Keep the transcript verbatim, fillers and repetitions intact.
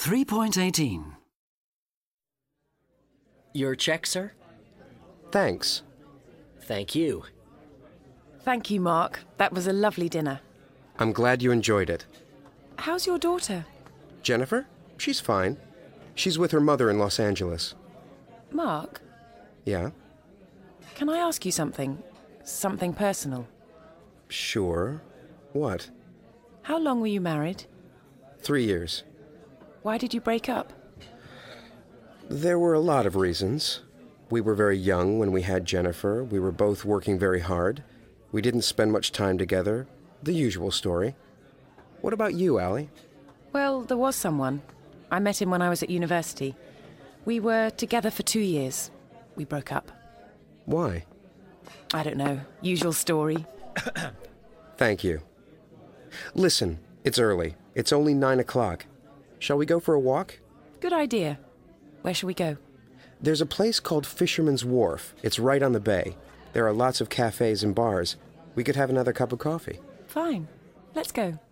three point one eight. Your check, sir? Thanks. Thank you. Thank you, Mark. That was a lovely dinner. I'm glad you enjoyed it. How's your daughter? Jennifer? She's fine. She's with her mother in Los Angeles. Mark, Yeah? can I ask you something? Something personal. Sure. What? How long were you married? Three years. Why did you break up? There were a lot of reasons. We were very young when we had Jennifer. We were both working very hard. We didn't spend much time together. The usual story. What about you, Allie? Well, there was someone. I met him when I was at university. We were together for two years. We broke up. Why? I don't know. Usual story. Thank you. Listen, it's early. It's only nine o'clock. Shall we go for a walk? Good idea. Where shall we go? There's a place called Fisherman's Wharf. It's right on the bay. There are lots of cafes and bars. We could have another cup of coffee. Fine. Let's go.